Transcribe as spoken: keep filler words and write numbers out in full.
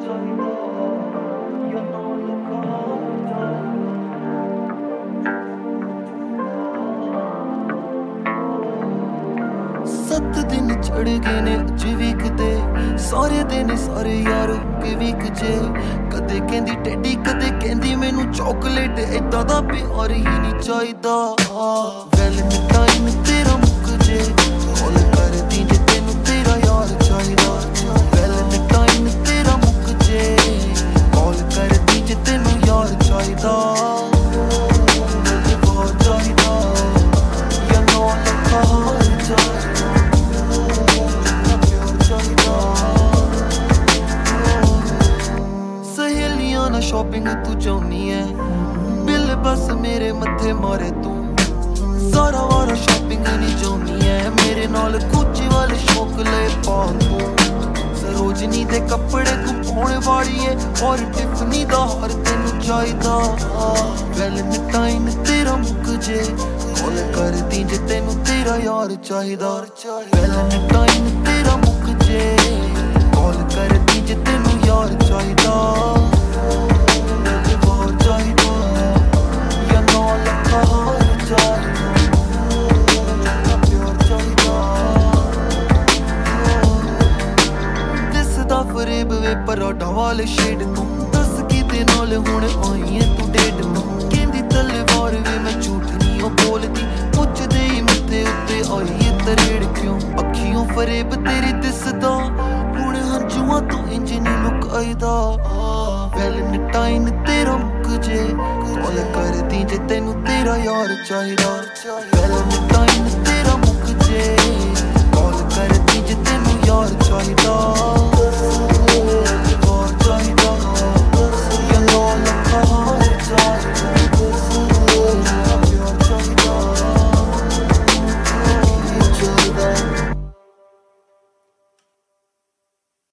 सत्त दिन चढ़ गए ने अज भी किते सारे दिन सारे यार के भी जे कदे कहंदी टेडी कदे कहंदी मैनू चॉकलेट इदां दा प्यार ही नहीं चाहिदा वैलेंटाइन तेरा मुक जे कॉल कर दी जे तेनू तेरा यार चाहिदा वैलेंटाइन तेरा मुक जे कॉल कर दी जे तेनू यार चाहिदा शॉपिंग तू चाहनी है बिल बस मेरे मथे मारे तू सारा वारा शॉपिंग नहीं चाहनी है मेरे नाल गुच्ची वाले शौक ले पा तू सरोजनी दे कपड़े तू पाने वाली है और टिफनी दा हार तेनू चाहिदा वैलेंटाइन तेरा मुक जे कॉल कर दी जे तेनू तेरा यार चाहिदा वैलेंटाइन तेरा मुक जे कॉल कर दी जे तेनू यार चाहिदा फरेब वे पराठा वाले शेड तू दस किते नाल हुण आई है तू डेट तू कहंदी तलवार वे मैं झूठ नहीं ओ बोलदी पुछदे ही मथे उत्ते आई है तरेड़ क्यों अखियों फरेब तेरी दिसदा हुण हंजुआं तू इंज नहीं लुकाईदा वैलेंटाइन तेरा मुक जे कॉल कर दी जे तेनू तेरा यार चाहिदा वैलेंटाइन तेरा मुक जे कॉल कर दी जे तेनू यार चाहिदा